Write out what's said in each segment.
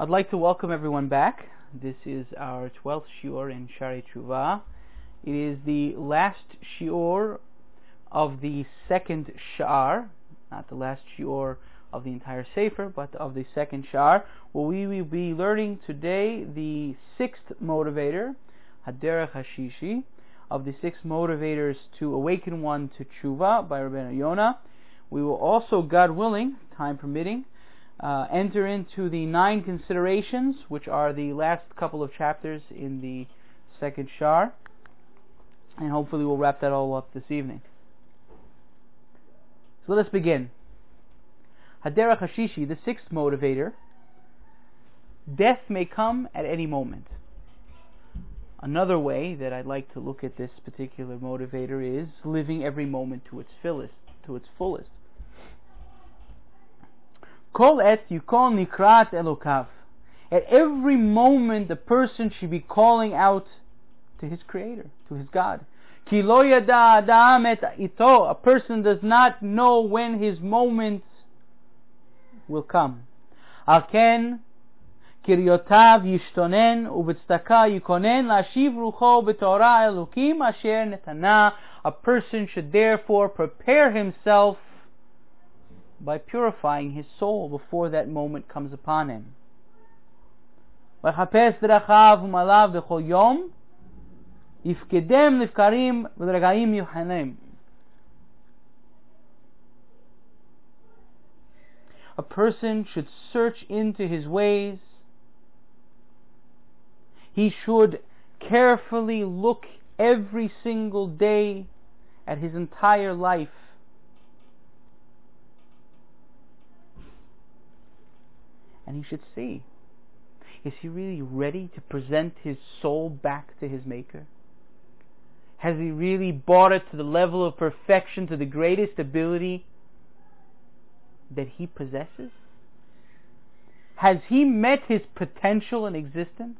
I'd like to welcome everyone back. This is our 12th shiur in Shari Tshuva. It is the last shiur of the second sha'ar, not the last shiur of the entire sefer, but of the second sha'ar, where we will be learning today the sixth motivator, Haderech Hashishi, of the six motivators to awaken one to Tshuva by Rabbeinu Yonah. We will also, God willing, time permitting, enter into the 9 considerations, which are the last couple of chapters in the second sha'ar, and hopefully we'll wrap that all up this evening. So let us begin. Haderech Hashishi, the sixth motivator. Death may come at any moment. Another way that I'd like to look at this particular motivator is living every moment to its fullest. Kol et yukon nikrat elokav. At every moment, the person should be calling out to his Creator, to his God. Ki lo yada adam et ito. A person does not know when his moment will come. Alken kiryotav yishtonen ubetzdaka yikonen lashiv rucho b'torah elokim asher netana. A person should therefore prepare himself by purifying his soul before that moment comes upon him. V'chapes derachav u'malav b'chol yom yifkedem nifkarim v'rega'im yuchanem. A person should search into his ways. He should carefully look every single day at his entire life. And he should see, is he really ready to present his soul back to his Maker? Has he really brought it to the level of perfection, to the greatest ability that he possesses? Has he met his potential in existence?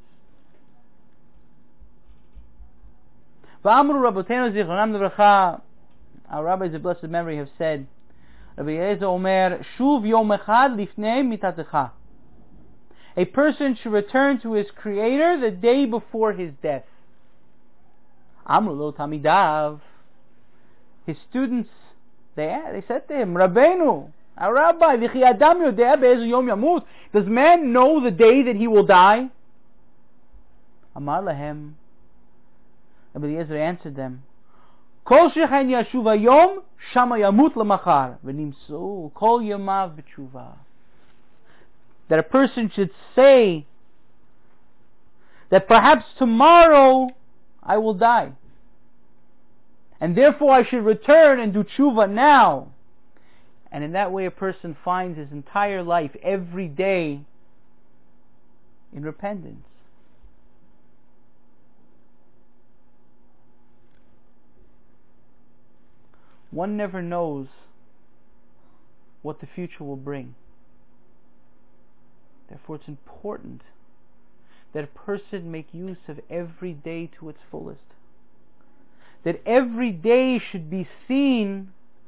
V'amru Rabbeinu Zichronam Livracha, our rabbis of blessed memory have said, Rabbi Eliezer Omer, Shuv yom echad lifnei mitatecha. A person should return to his Creator the day before his death. Amru lo tamidav. His students, they said to him, Rabbeinu, our Rabbi, v'chi adam yodea be'ezu yom yamut. Does man know the day that he will die? Amar lahem. Rabbi Eliezer answered them, Kol shechen yashuv hayom, shama yamut lamachar, v'nimsu kol yamav b'tshuva. That a person should say that perhaps tomorrow I will die, and therefore I should return and do tshuva now. And in that way a person finds his entire life, every day, in repentance. One never knows what the future will bring. Therefore it's important that a person make use of every day to its fullest. That every day should be seen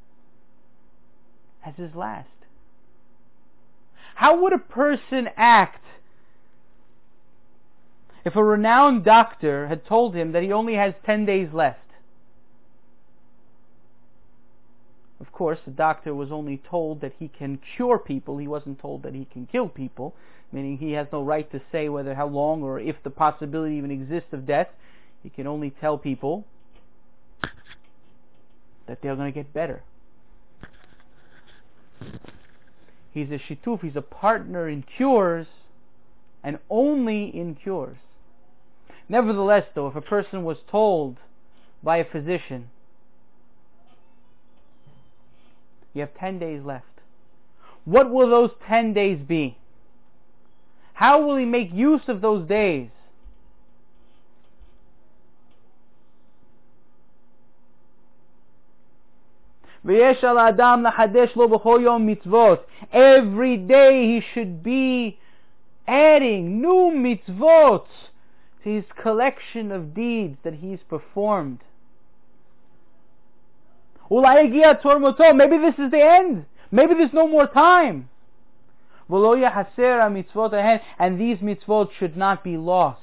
as his last. How would a person act if a renowned doctor had told him that he only has 10 days left? Of course, the doctor was only told that he can cure people. He wasn't told that he can kill people, meaning he has no right to say whether how long or if the possibility even exists of death. He can only tell people that they're going to get better. He's a shituf, he's a partner in cures, and only in cures. Nevertheless, though, if a person was told by a physician, you have 10 days left, what will those 10 days be? How will he make use of those days? Every day he should be adding new mitzvot to his collection of deeds that he's performed. Maybe this is the end. Maybe there's no more time. V'lo yahaser hamitzvot ahen, and these mitzvot should not be lost.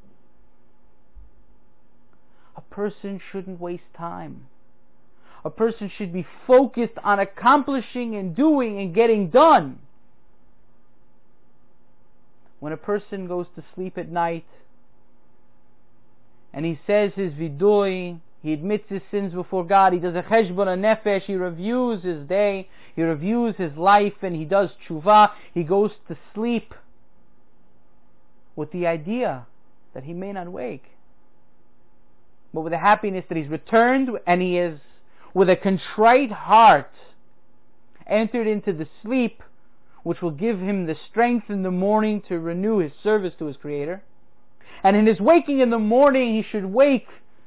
A person shouldn't waste time. A person should be focused on accomplishing and doing and getting done. When a person goes to sleep at night and he says his vidui, he admits his sins before God, he does a cheshbon nefesh, he reviews his day, he reviews his life, and he does tshuva, he goes to sleep with the idea that he may not wake, but with the happiness that he's returned, and he is, with a contrite heart, entered into the sleep which will give him the strength in the morning to renew his service to his Creator. And in his waking in the morning, he should wake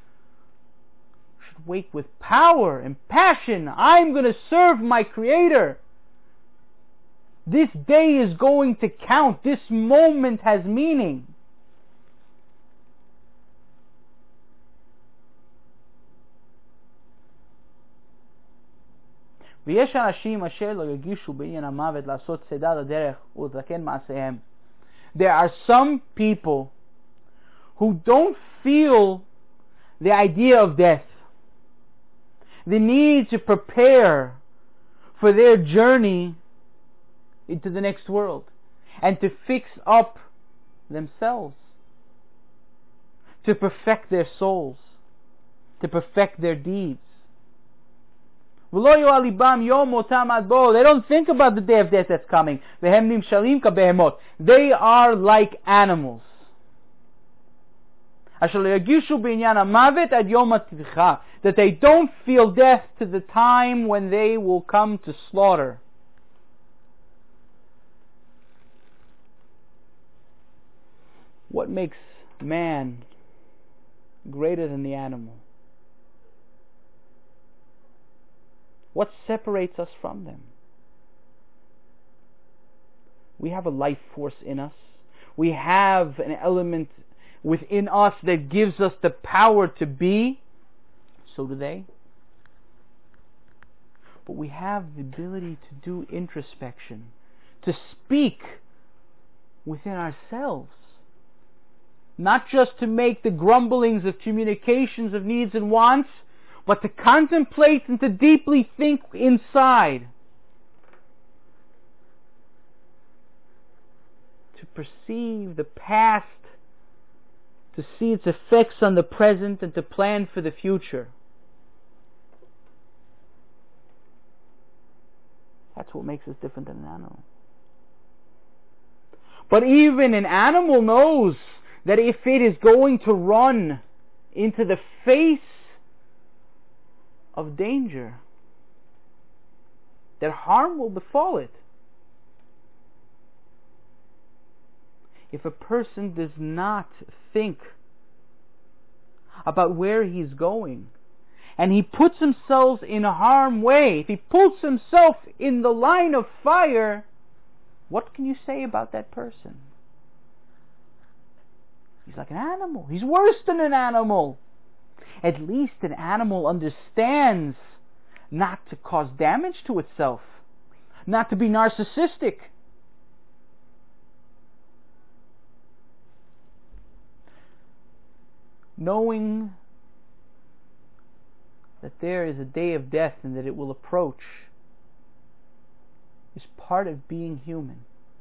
with power and passion. I'm going to serve my Creator. This day is going to count. This moment has meaning. ויש אנשים אשר לא יגישו בעניין המוות לעשות צידה לדרך ולתקן מעשיהם. There are some people who don't feel the idea of death, the need to prepare for their journey into the next world and to fix up themselves, to perfect their souls, to perfect their deeds. They don't think about the day of death that's coming. They are like animals. That they don't feel death to the time when they will come to slaughter. What makes man greater than the animal? What separates us from them? We have a life force in us. We have an element within us that gives us the power to be. So do they. But we have the ability to do introspection, to speak within ourselves. Not just to make the grumblings of communications of needs and wants, but to contemplate and to deeply think inside. To perceive the past, to see its effects on the present, and to plan for the future. That's what makes us different than an animal. But even an animal knows that if it is going to run into the face of danger, that harm will befall it. If a person does not think about where he's going, and he puts himself in harm's way, if he puts himself in the line of fire, what can you say about that person? He's like an animal. He's worse than an animal. At least an animal understands not to cause damage to itself, not to be narcissistic. Knowing that there is a day of death and that it will approach is part of being human.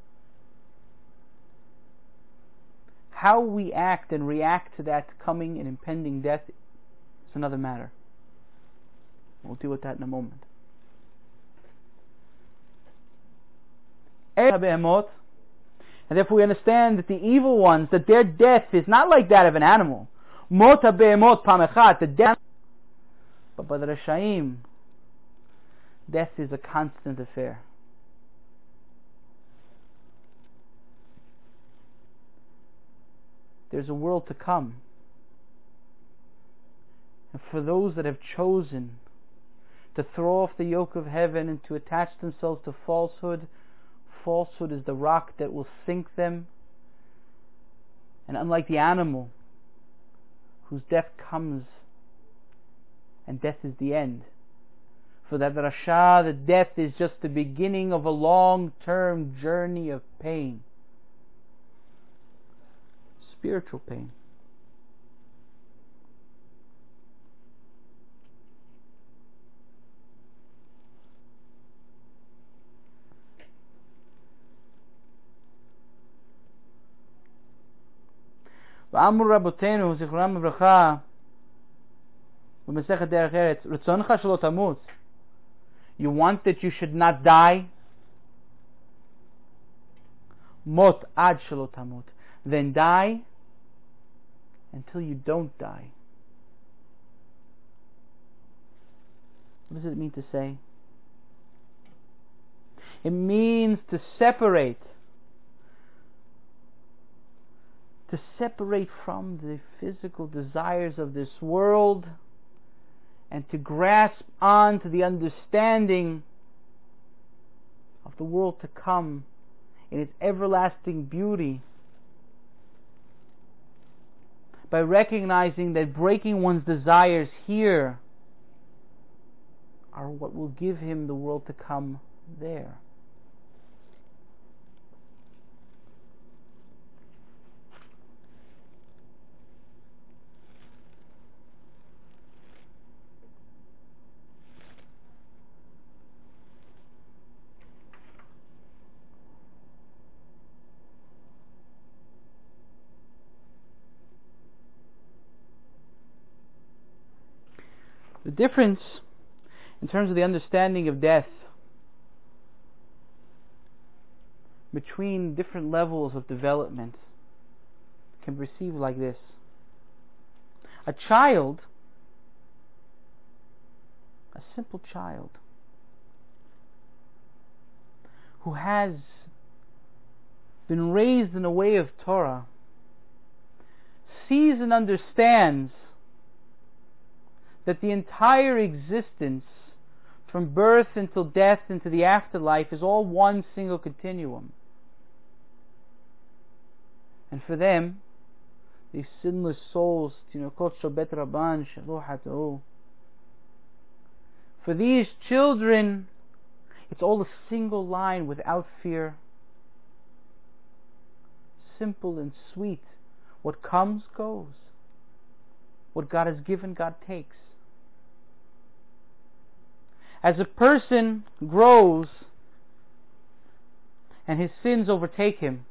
How we act and react to that coming and impending death is another matter. We'll deal with that in a moment. And therefore we understand that the evil ones, that their death is not like that of an animal. The death, but by the Rashaim, death is a constant affair. There's a world to come. And for those that have chosen to throw off the yoke of heaven and to attach themselves to falsehood, falsehood is the rock that will sink them. And unlike the animal, whose death comes and death is the end, For that Rasha, the death is just the beginning of a long-term journey of pain. Spiritual pain. ואמרו רבותינו, זיכרונם לברכה, במסכת דרך ארץ, רצונך שלא תמות. You want that you should not die? מות עד שלא תמות. Then die until you don't die. What does it mean to say? It means to separate. To separate from the physical desires of this world and to grasp on to the understanding of the world to come in its everlasting beauty, by recognizing that breaking one's desires here are what will give him the world to come there. The difference in terms of the understanding of death between different levels of development can be perceived like this. A child, a simple child, who has been raised in a way of Torah, sees and understands that the entire existence, from birth until death into the afterlife, is all one single continuum. And for them, these sinless souls, for these children, it's all a single line without fear. Simple and sweet. What comes, goes. What God has given, God takes. As a person grows and his sins overtake him,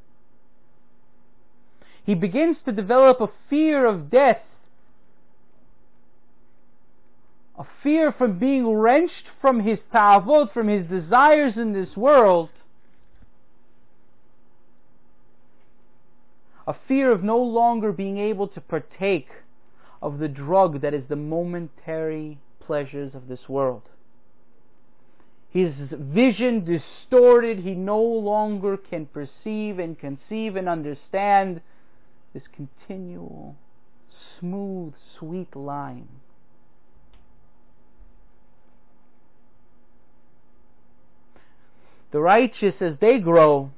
he begins to develop a fear of death, a fear from being wrenched from his ta'avot, from his desires in this world, a fear of no longer being able to partake of the drug that is the momentary pleasures of this world. His vision distorted, he no longer can perceive and conceive and understand this continual, smooth, sweet line. The righteous, as they grow,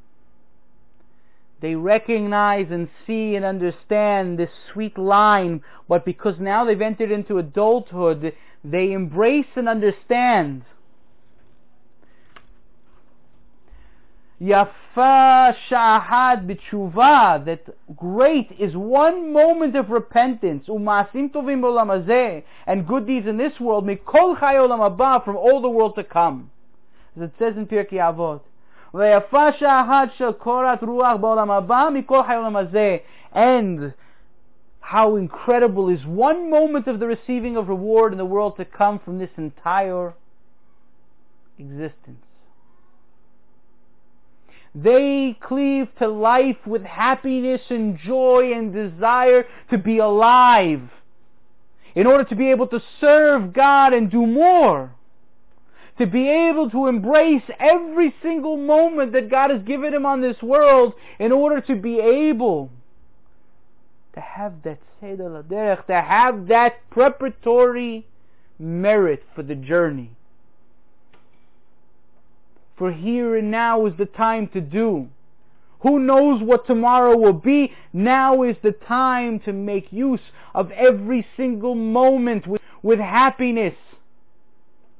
they recognize and see and understand this sweet line, but because now they've entered into adulthood, they embrace and understand. Yafa sha'ahad b'tshuva, that great is one moment of repentance, u'ma'asim tovim b'olam hazeh, and good deeds in this world, mikol chai olam haba, from all the world to come. As it says in Pirkei Avot, ve'yafa sha'ahad shel korat ruach b'olam haba, mikol chai olam hazeh, and how incredible is one moment of the receiving of reward in the world to come from this entire existence. They cleave to life with happiness and joy and desire to be alive, in order to be able to serve God and do more, to be able to embrace every single moment that God has given him on this world, in order to be able to have that seder l'derech, to have that preparatory merit for the journey. For here and now is the time to do. Who knows what tomorrow will be? Now is the time to make use of every single moment with happiness.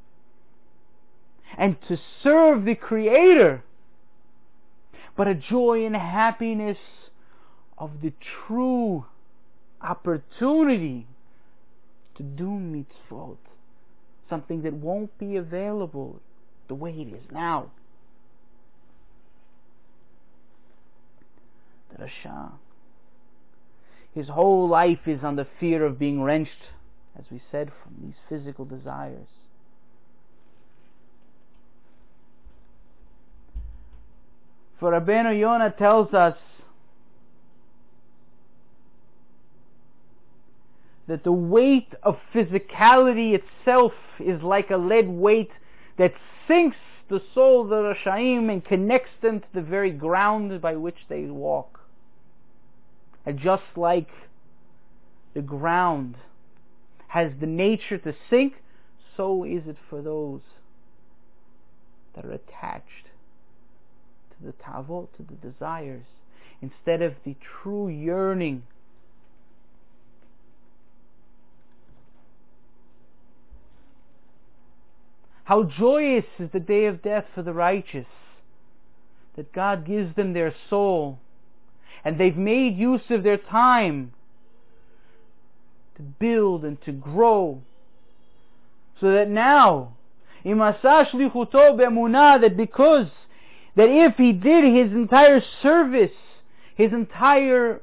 and to serve the Creator, but a joy and happiness of the true opportunity to do mitzvot, something that won't be available the way it is now. The Rasha, his whole life is on the fear of being wrenched, as we said, from these physical desires. For Rabbeinu Yonah tells us that the weight of physicality itself is like a lead weight that sinks the soul of the Rashaim and connects them to the very ground by which they walk. And just like the ground has the nature to sink, so is it for those that are attached to the tavot, to the desires, instead of the true yearning. How joyous is the day of death for the righteous, that God gives them their soul, and they've made use of their time to build and to grow, so that now, imasa shlichuto be'emunah, that if he did his entire service, his entire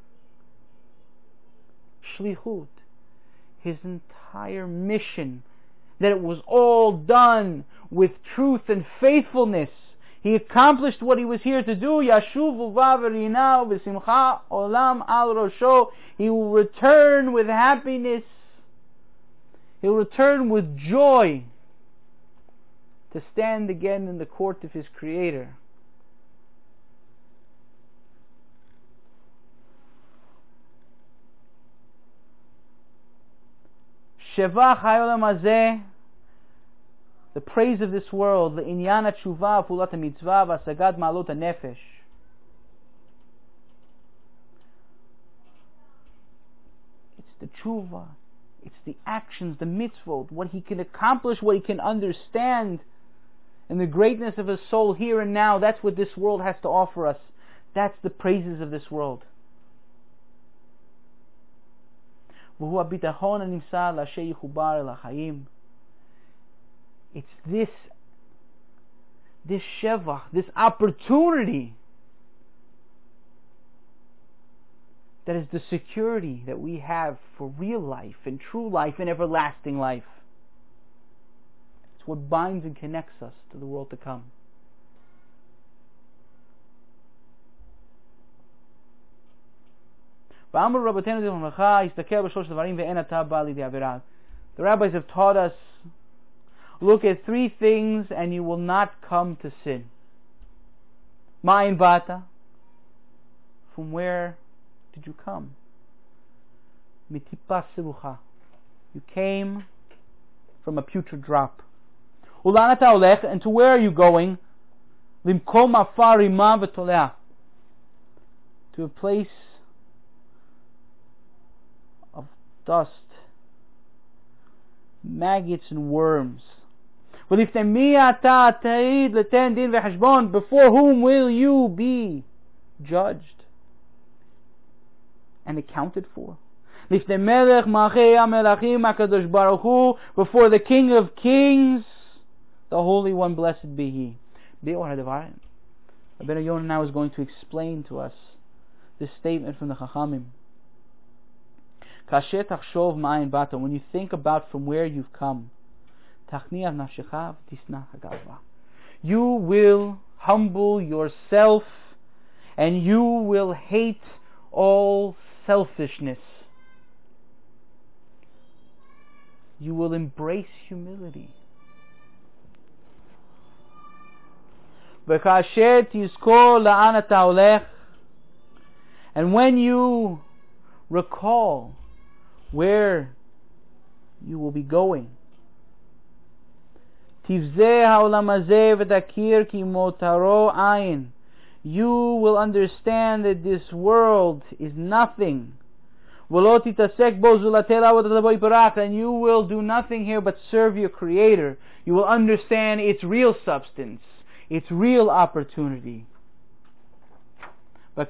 shlichut, his entire mission, that it was all done with truth and faithfulness, he accomplished what he was here to do. Yashuv uvav v'rinau v'simcha olam al rosho. He will return with happiness. He'll return with joy to stand again in the court of his Creator. Shevach ha'olam hazeh, the praise of this world, the inyan tshuva, pulat mitzvah, v'asagad ma'alot nefesh. It's the tshuva, it's the actions, the mitzvot, what he can accomplish, what he can understand, and the greatness of his soul here and now. That's what this world has to offer us. That's the praises of this world. V'hu ha'bitachon hanimsa la'asher yichubar el ha'chaim. It's this shevach, this opportunity, that is the security that we have for real life and true life and everlasting life. It's what binds and connects us to the world to come. The rabbis have taught us, look at three things and you will not come to sin. Ma'in bata, from where did you come? Mitipa sirucha, you came from a putrid drop. Ulan ata olech, and to where are you going? Limkom afar rima v'tolea, to a place of dust, maggots and worms. Before whom will you be judged and accounted for? Before the King of Kings, the Holy One, blessed be He. Rabbeinu Yonah now is going to explain to us this statement from the Chachamim. When you think about from where you've come, you will humble yourself and you will hate all selfishness. You will embrace humility. And when you recall where you will be going, you will understand that this world is nothing And you will do nothing here but serve your Creator. You will understand its real substance, its real opportunity. And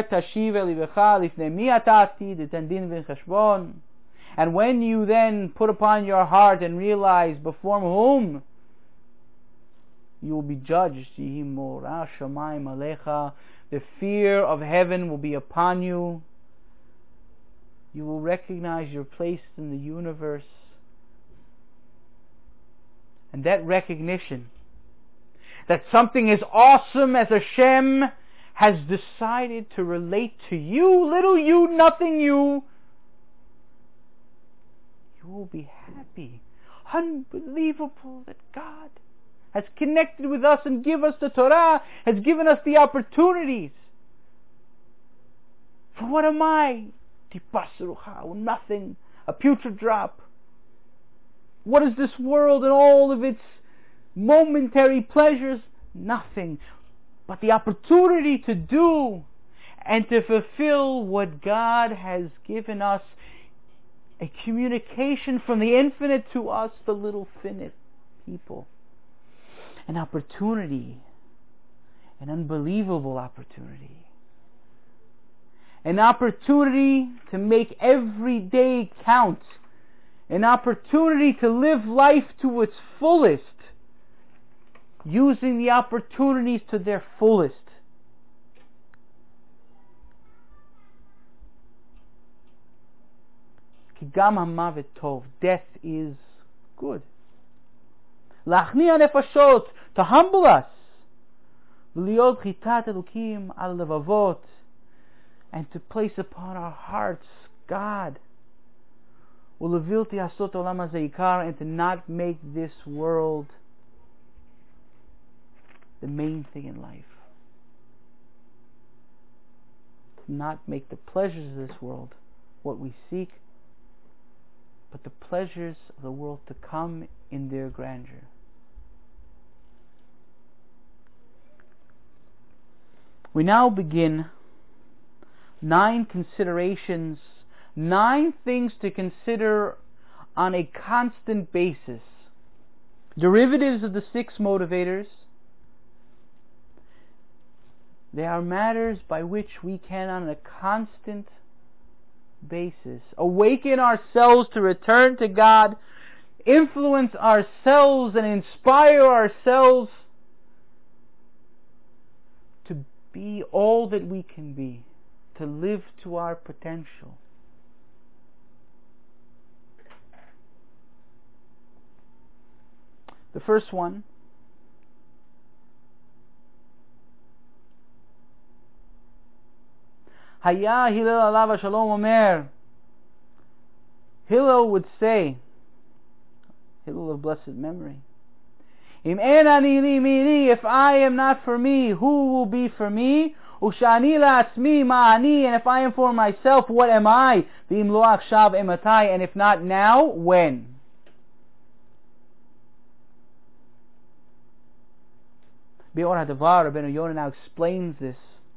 when you then put upon your heart and realize before whom you will be judged, the fear of heaven will be upon you. You will recognize your place in the universe. And that recognition that something as awesome as Hashem has decided to relate to you, little you, nothing you, you will be happy. Unbelievable that God has connected with us and given us the Torah, has given us the opportunities. For what am I? Nothing, a putrid drop. What is this world and all of its momentary pleasures? Nothing. But the opportunity to do and to fulfill what God has given us, a communication from the infinite to us, the little finite people. An opportunity, an unbelievable opportunity. An opportunity to make every day count. An opportunity to live life to its fullest, using the opportunities to their fullest. Kigam hamavet tov, death is good. Lachniya nefashot, to humble us. V'liot chitat elukim al levavot, and to place upon our hearts God. Ulevilti asot olam hazeh ikar, and to not make this world the main thing in life. To not make the pleasures of this world what we seek, but the pleasures of the world to come in their grandeur. We now begin 9 considerations, 9 things to consider on a constant basis. Derivatives of the 6 motivators. They are matters by which we can, on a constant basis, awaken ourselves to return to God, influence ourselves and inspire ourselves to be all that we can be, to live to our potential. The first one, Haya Hillel alav shalom omer. Hillel would say, Hillel of blessed memory, Im en ani li mini, if I am not for me, who will be for me? Ushani la'atzmi ma'ani, and if I am for myself, what am I? V'im lo achshav ematai, and if not now, when? Be'or HaDavar, Rabbeinu Yonah now explains this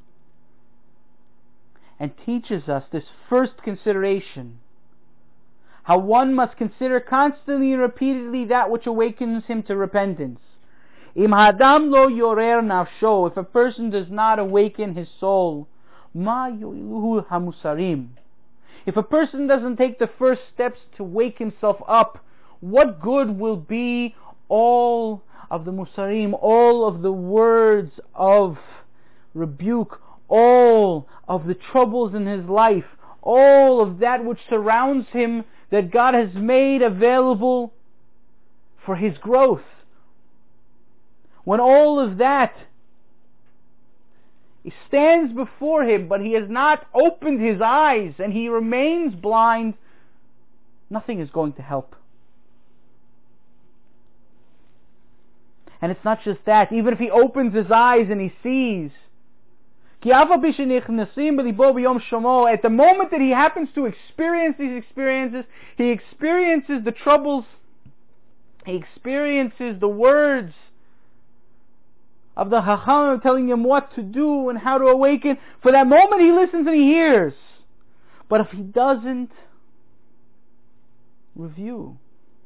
and teaches us this first consideration, how one must consider constantly and repeatedly that which awakens him to repentance. Im hadam lo yorer nafsho, if a person does not awaken his soul, ma yoiluhu hamusarim, if a person doesn't take the first steps to wake himself up, what good will be all of the musarim, all of the words of rebuke, all of the troubles in his life, all of that which surrounds him that God has made available for his growth? When all of that stands before him, but he has not opened his eyes and he remains blind, nothing is going to help. And it's not just that. Even if he opens his eyes and he sees, at the moment that he happens to experience these experiences, he experiences the troubles, he experiences the words of the Chacham telling him what to do and how to awaken. For that moment he listens and he hears. But if he doesn't review,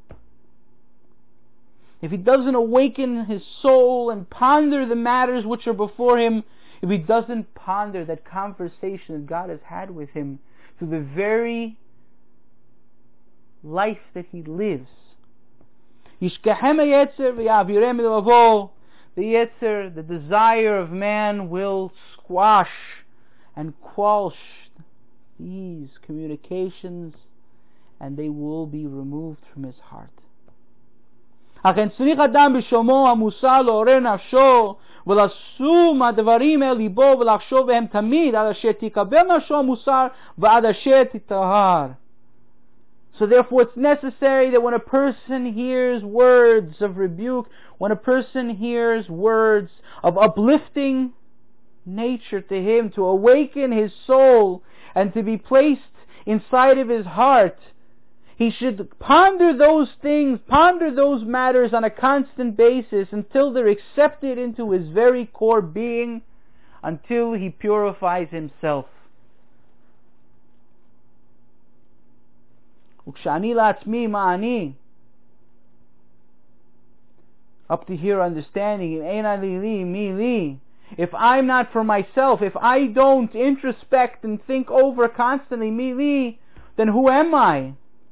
if he doesn't awaken his soul and ponder the matters which are before him, if he doesn't ponder that conversation that God has had with him through the very life that he lives, the Yetzer, the desire of man, will squash and quash these communications, and they will be removed from his heart. ולשום הדברים אל ליבו ולחשוב בהם תמיד עד אשר תקבל נפשו מוסר ועד אשר תטהר. So therefore it's necessary that when a person hears words of rebuke, when a person hears words of uplifting nature to him, to awaken his soul and to be placed inside of his heart, he should ponder those things, ponder those matters on a constant basis until they're accepted into his very core being, until he purifies himself. וכשאני לעצמי מה אני, up to here understanding, אין אני לי, מי לי. If I'm not for myself, if I don't introspect and think over constantly, מי לי, then who am I?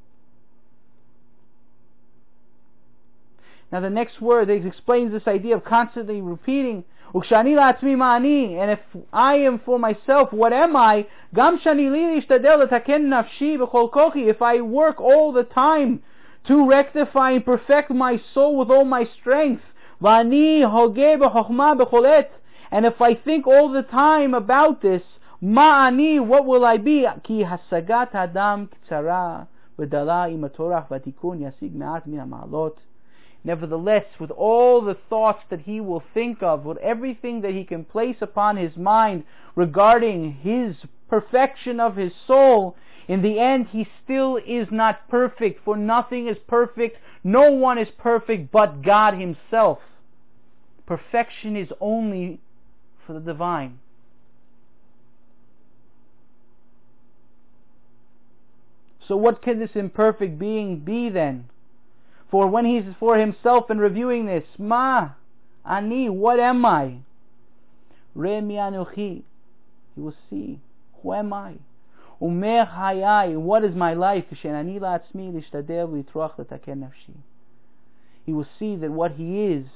Now the next word explains this idea of constantly repeating, וכשאני לעצמי מה אני, and if I am for myself, what am I? גם שאני לי להשתדל לתקן נפשי בכל כוחי, if I work all the time to rectify and perfect my soul with all my strength, ואני הוגה בחוכמה בכל עת, and if I think all the time about this, מה אני, what will I be? כי השגת האדם קצרה ודלה עם הטורח והתיקון ישיג מעט מן המעלות. Nevertheless, with all the thoughts that he will think of, with everything that he can place upon his mind regarding his perfection of his soul, in the end he still is not perfect, for nothing is perfect, no one is perfect but God himself. Perfection is only for the divine. So what can this imperfect being be then? For when he's for himself and reviewing this, Ma, Ani, what am I? Re mi anuchi, he will see, who am I? Umer hayai, what is my life? Shenani la'atzmi lishtadel litroach letaken nafshi. He will see that what he is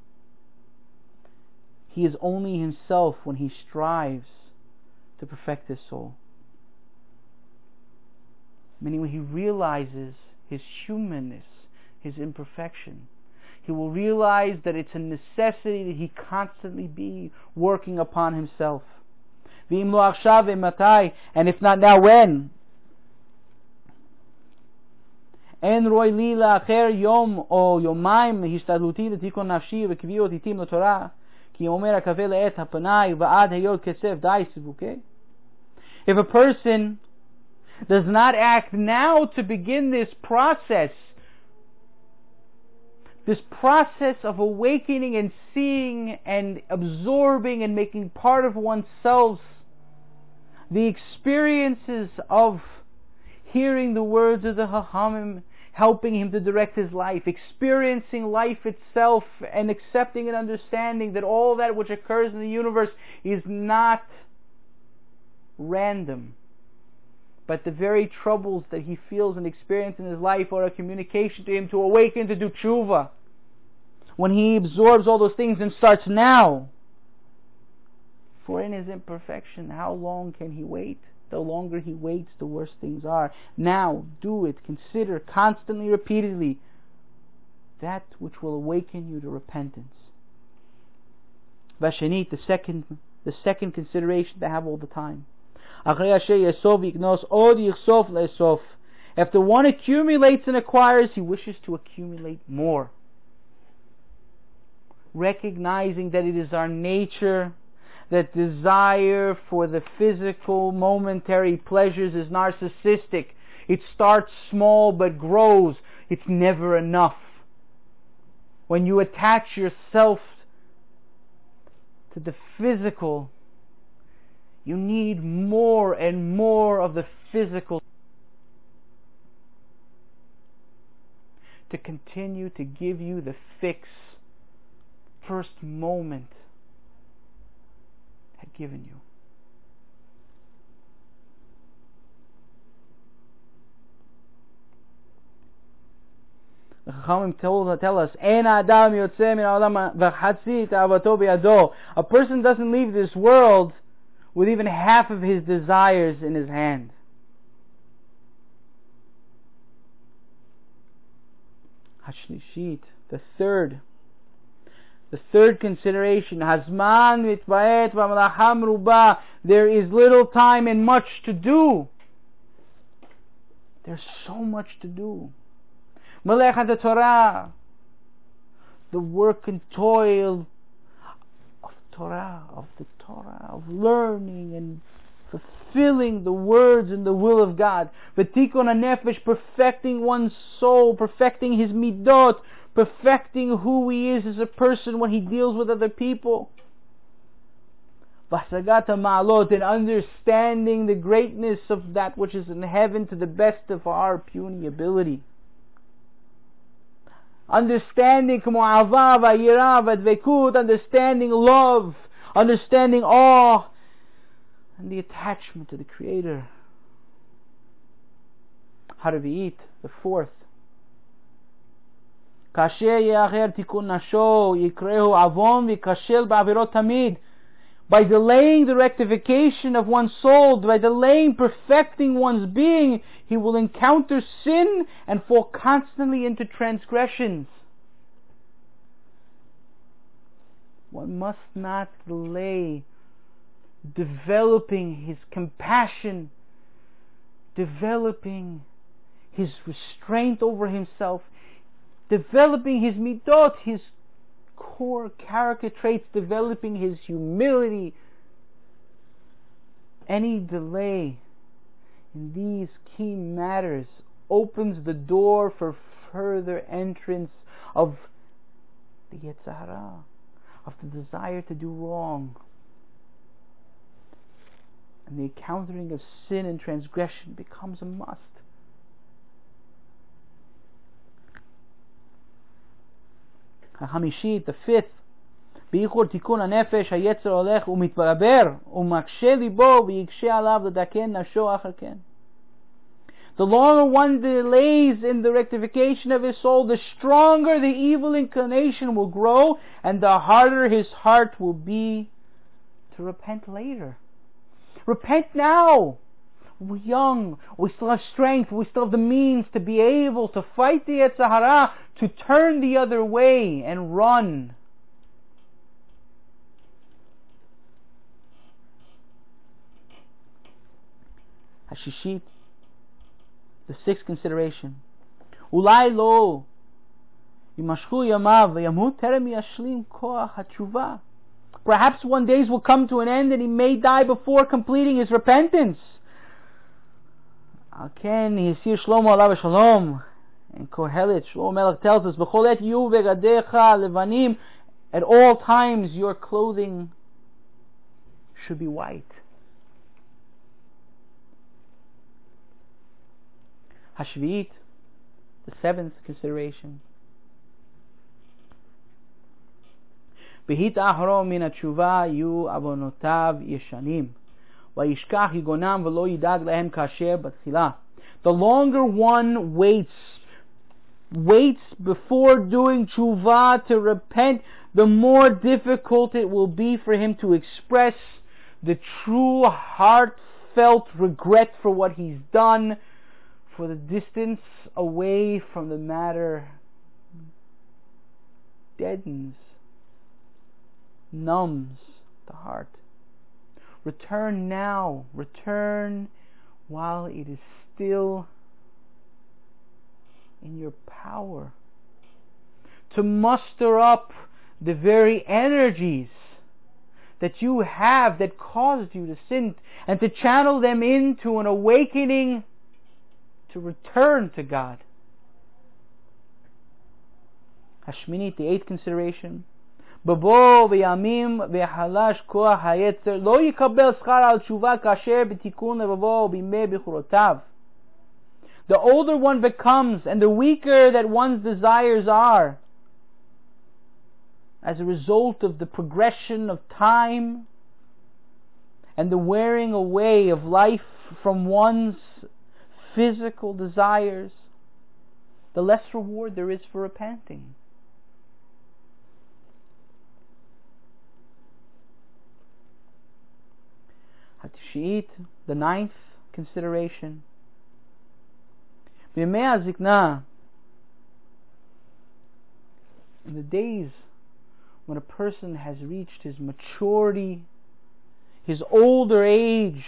only himself when he strives to perfect his soul. Meaning when he realizes his humanness, his imperfection, he will realize that it's a necessity that he constantly be working upon himself. And if not now, when? En roi li la'acher yom o yomaim hishtadluti l'tikon nafshi v'kviot itim l'torah ki omer ha'kaveh le'et ha'panai va'ad hayot kesef dai sivuke. If a person does not act now to begin this process of awakening and seeing and absorbing and making part of oneself the experiences of hearing the words of the Chachamim, helping him to direct his life, experiencing life itself and accepting and understanding that all that which occurs in the universe is not random, but the very troubles that he feels and experiences in his life are a communication to him to awaken, to do tshuva. When he absorbs all those things and starts now, for in his imperfection, how long can he wait? The longer he waits, the worse things are. Now, do it. Consider constantly, repeatedly, that which will awaken you to repentance. Vashenit, the second consideration to have all the time. After one accumulates and acquires, he wishes to accumulate more. Recognizing that it is our nature, that desire for the physical, momentary pleasures is narcissistic. It starts small but grows. It's never enough. When you attach yourself to the physical, You need more and more of the physical to continue to give you the fix first moment had given you. The Chachamim tell us, a person doesn't leave this world with even half of his desires in his hand. Hashlishit, the third consideration, Hazman mitvaet v'malacham ruba. There is little time and much to do. There's so much to do. Melechat Torah, the work and toil of Torah, of learning and fulfilling the words and the will of God. V'tikun hanefesh, perfecting one's soul, perfecting his midot, perfecting who he is as a person when he deals with other people. V'hasagat ma'alot, and understanding the greatness of that which is in heaven to the best of our puny ability. Understanding understanding love, understanding awe, and the attachment to the Creator. Harvi'it, the fourth. By delaying the rectification of one's soul, by delaying perfecting one's being, he will encounter sin and fall constantly into transgressions. One must not delay developing his compassion, developing his restraint over himself, developing his midot, his core character traits, developing his humility. Any delay in these key matters opens the door for further entrance of the Yetzer Hara, of the desire to do wrong. And the encountering of sin and transgression becomes a must. Hamishit, the fifth, Beichur tikun hanefesh hayetzer olech umitbaraber umakshe libo v'yikshe alav l'daken nafsho achar ken. The longer one delays in the rectification of his soul, the stronger the evil inclination will grow, and the harder his heart will be to repent later. Repent now. We're young, we still have strength, we still have the means to be able to fight the Yetzer Hara, to turn the other way and run. Hashishit, the sixth consideration. Ulai lo yimashchu yamav v'yamut terem yashlim koach hatshuva. Perhaps one days will come to an end and he may die before completing his repentance. Ken Yisir Shlomo alav shalom, and Kohelet Shlomo Melech tells us, "B'chol et yu vegadecha levanim." At all times, your clothing should be white. Hashvi'it, the seventh consideration. Behit ahro min hatshuva yu avonotav yeshanim. The longer one waits before doing tshuva to repent, the more difficult it will be for him to express the true heartfelt regret for what he's done, for the distance away from the matter deadens, numbs the heart. Return now. Return while it is still in your power. To muster up the very energies that you have that caused you to sin, and to channel them into an awakening to return to God. Hashminit, the eighth consideration. בבוא בימים ויחלש כוח היצר לא יקבל שכר על תשובה כאשר בתיקון לבבו ובימי בחורותיו. The older one becomes and the weaker that one's desires are, as a result of the progression of time and the wearing away of life from one's physical desires, the less reward there is for repenting. Hatishit, the ninth consideration. B'yamei hazikna, in the days when a person has reached his maturity, his older age,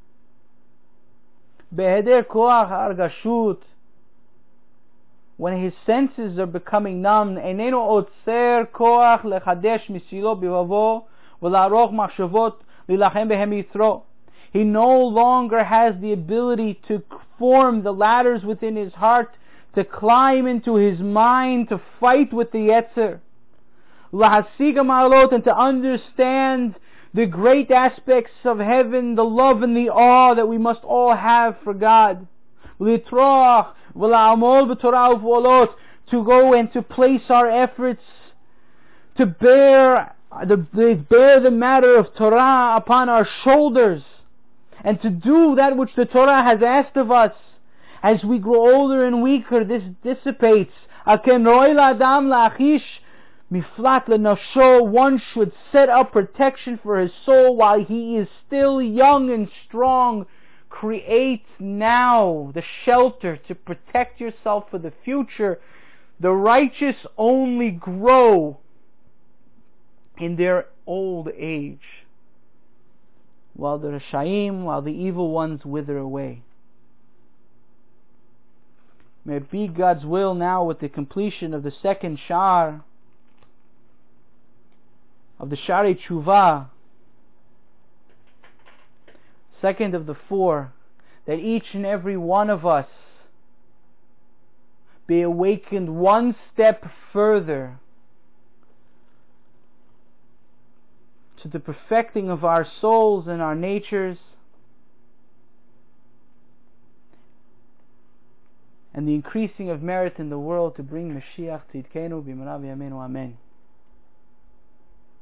beheder koach argashut, when his senses are becoming numb, eineno otzer koach lechadesh misilo bivavo v'la'aroch machshavot lilachem behem yitro. He no longer has the ability to form the ladders within his heart, to climb into his mind, to fight with the Yetzer. Lahasiga ma'alot, and to understand the great aspects of heaven, the love and the awe that we must all have for God. Litroach v'la'amol b'torah u'v'olot, to go and to place our efforts to bear the matter of Torah upon our shoulders, and to do that which the Torah has asked of us. As we grow older and weaker, this dissipates. One should set up protection for his soul while he is still young and strong. Create now the shelter to protect yourself for the future. The righteous only grow in their old age, while the Rashaim, while the evil ones wither away. May it be God's will now, with the completion of the second Shar, of the Shari Tshuva, second of the four, that each and every one of us be awakened one step further to the perfecting of our souls and our natures, and the increasing of merit in the world, to bring Mashiach Tzidkenu b'marav yameinu. Amen.